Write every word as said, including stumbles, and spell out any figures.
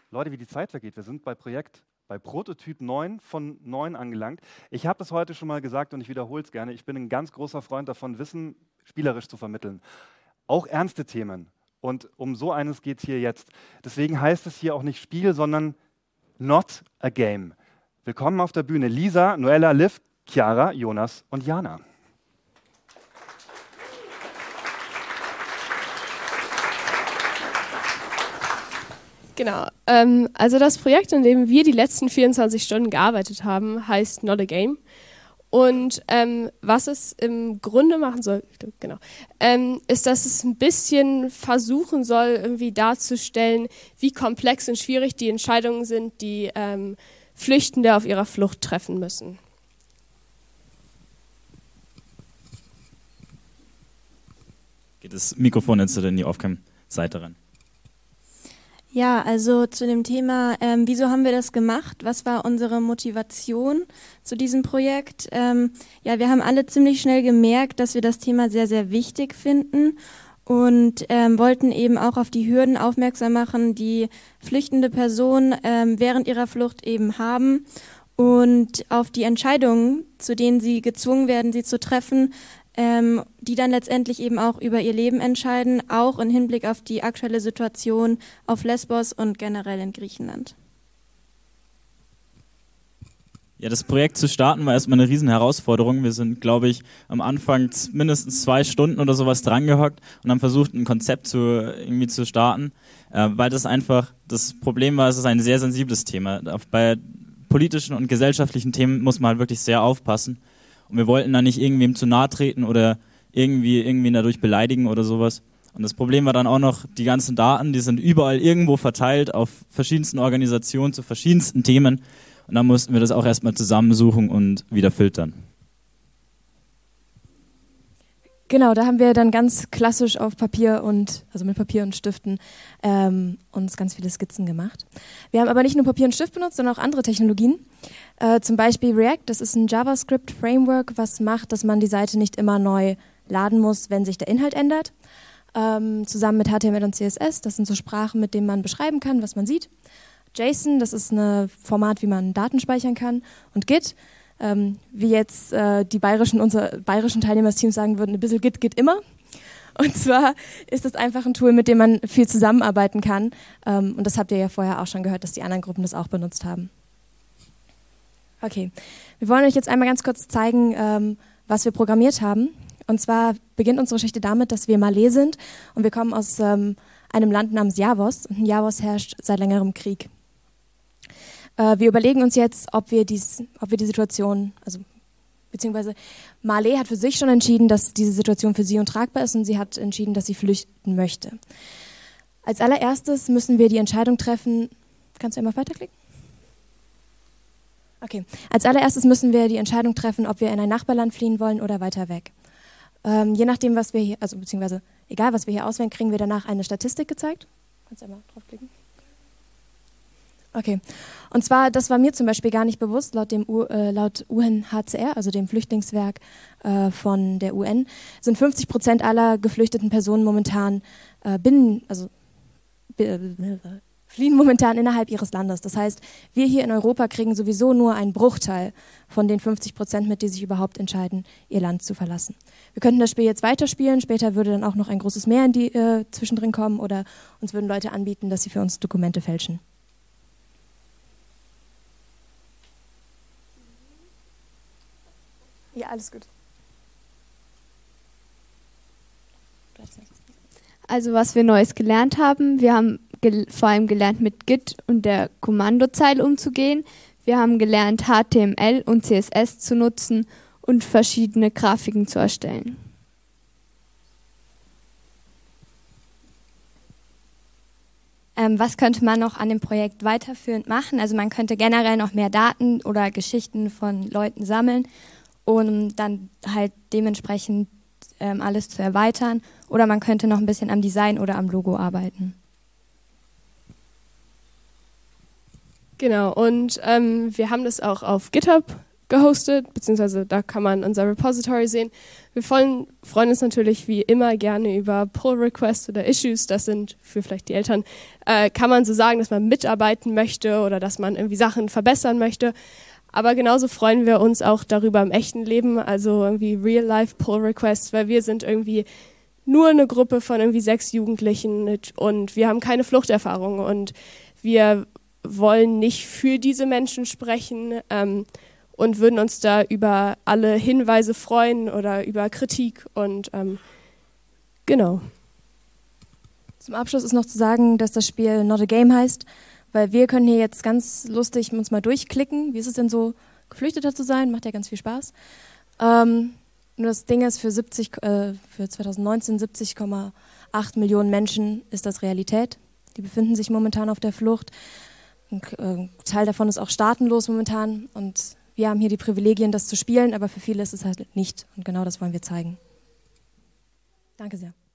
Leute, wie die Zeit vergeht. Wir sind bei Projekt, bei Prototyp neun von neun angelangt. Ich habe das heute schon mal gesagt und ich wiederhole es gerne. Ich bin ein ganz großer Freund davon, Wissen spielerisch zu vermitteln. Auch ernste Themen. Und um so eines geht es hier jetzt. Deswegen heißt es hier auch nicht Spiel, sondern Not a Game. Willkommen auf der Bühne Lisa, Noella, Liv, Chiara, Jonas und Jana. Genau, ähm, also das Projekt, an dem wir die letzten vierundzwanzig Stunden gearbeitet haben, heißt Not a Game. Und ähm, was es im Grunde machen soll, genau, ähm, ist, dass es ein bisschen versuchen soll, irgendwie darzustellen, wie komplex und schwierig die Entscheidungen sind, die ähm, Flüchtende auf ihrer Flucht treffen müssen. Geht das Mikrofon jetzt in die Aufcam-Seite ran? Ja, also zu dem Thema, ähm, wieso haben wir das gemacht? Was war unsere Motivation zu diesem Projekt? Ähm, ja, wir haben alle ziemlich schnell gemerkt, dass wir das Thema sehr, sehr wichtig finden und ähm, wollten eben auch auf die Hürden aufmerksam machen, die flüchtende Personen ähm, während ihrer Flucht eben haben und auf die Entscheidungen, zu denen sie gezwungen werden, sie zu treffen, Ähm, die dann letztendlich eben auch über ihr Leben entscheiden, auch im Hinblick auf die aktuelle Situation auf Lesbos und generell in Griechenland. Ja, das Projekt zu starten war erstmal eine riesen Herausforderung. Wir sind, glaube ich, am Anfang mindestens zwei Stunden oder sowas drangehockt und haben versucht, ein Konzept zu, irgendwie zu starten, äh, weil das einfach, das Problem war, es ist ein sehr sensibles Thema. Bei politischen und gesellschaftlichen Themen muss man halt wirklich sehr aufpassen. Und wir wollten da nicht irgendwem zu nahe treten oder irgendwie irgendwen dadurch beleidigen oder sowas. Und das Problem war dann auch noch, die ganzen Daten, die sind überall irgendwo verteilt auf verschiedensten Organisationen zu verschiedensten Themen. Und dann mussten wir das auch erstmal zusammensuchen und wieder filtern. Genau, da haben wir dann ganz klassisch auf Papier und, also mit Papier und Stiften, ähm, uns ganz viele Skizzen gemacht. Wir haben aber nicht nur Papier und Stift benutzt, sondern auch andere Technologien. Äh, zum Beispiel React, das ist ein JavaScript-Framework, was macht, dass man die Seite nicht immer neu laden muss, wenn sich der Inhalt ändert. Ähm, zusammen mit H T M L und C S S, das sind so Sprachen, mit denen man beschreiben kann, was man sieht. JSON, das ist ein Format, wie man Daten speichern kann. Und Git, Ähm, wie jetzt äh, die bayerischen, unsere bayerischen Teilnehmer des Teams sagen würden, ein bisschen Git geht immer. Und zwar ist das einfach ein Tool, mit dem man viel zusammenarbeiten kann. Ähm, und das habt ihr ja vorher auch schon gehört, dass die anderen Gruppen das auch benutzt haben. Okay, wir wollen euch jetzt einmal ganz kurz zeigen, ähm, was wir programmiert haben. Und zwar beginnt unsere Geschichte damit, dass wir Malé sind und wir kommen aus ähm, einem Land namens Javos. Und in Javos herrscht seit längerem Krieg. Wir überlegen uns jetzt, ob wir, dies, ob wir die Situation, also beziehungsweise Malé hat für sich schon entschieden, dass diese Situation für sie untragbar ist und sie hat entschieden, dass sie flüchten möchte. Als allererstes müssen wir die Entscheidung treffen, kannst du einmal weiterklicken? Okay, als allererstes müssen wir die Entscheidung treffen, ob wir in ein Nachbarland fliehen wollen oder weiter weg. Ähm, je nachdem, was wir hier, also beziehungsweise egal, was wir hier auswählen, kriegen wir danach eine Statistik gezeigt. Kannst du einmal draufklicken? Okay, und zwar, das war mir zum Beispiel gar nicht bewusst, laut dem U, äh, laut U N H C R, also dem Flüchtlingswerk äh, von der U N, sind fünfzig Prozent aller geflüchteten Personen momentan äh, binnen, also äh, fliehen momentan innerhalb ihres Landes. Das heißt, wir hier in Europa kriegen sowieso nur einen Bruchteil von den fünfzig Prozent mit, die sich überhaupt entscheiden, ihr Land zu verlassen. Wir könnten das Spiel jetzt weiterspielen, später würde dann auch noch ein großes Meer in die, äh, zwischendrin kommen oder uns würden Leute anbieten, dass sie für uns Dokumente fälschen. Ja, alles gut. Also was wir Neues gelernt haben, wir haben gel- vor allem gelernt, mit Git und der Kommandozeile umzugehen. Wir haben gelernt, H T M L und C S S zu nutzen und verschiedene Grafiken zu erstellen. Ähm, was könnte man noch an dem Projekt weiterführend machen? Also man könnte generell noch mehr Daten oder Geschichten von Leuten sammeln, um dann halt dementsprechend ähm, alles zu erweitern. Oder man könnte noch ein bisschen am Design oder am Logo arbeiten. Genau, und ähm, wir haben das auch auf GitHub gehostet, beziehungsweise da kann man unser Repository sehen. Wir freuen, freuen uns natürlich wie immer gerne über Pull-Requests oder Issues. Das sind für vielleicht die Eltern, äh, kann man so sagen, dass man mitarbeiten möchte oder dass man irgendwie Sachen verbessern möchte. Aber genauso freuen wir uns auch darüber im echten Leben, also irgendwie Real-Life-Pull-Requests, weil wir sind irgendwie nur eine Gruppe von irgendwie sechs Jugendlichen und wir haben keine Fluchterfahrung und wir wollen nicht für diese Menschen sprechen, ähm, und würden uns da über alle Hinweise freuen oder über Kritik und ähm, genau. Zum Abschluss ist noch zu sagen, dass das Spiel Not a Game heißt, weil wir können hier jetzt ganz lustig uns mal durchklicken. Wie ist es denn so, Geflüchteter zu sein? Macht ja ganz viel Spaß. Ähm, nur das Ding ist, für, siebzig, äh, für zwanzig neunzehn siebzig Komma acht Millionen Menschen ist das Realität. Die befinden sich momentan auf der Flucht. Ein äh, Teil davon ist auch staatenlos momentan und wir haben hier die Privilegien, das zu spielen, aber für viele ist es halt nicht. Und genau das wollen wir zeigen. Danke sehr.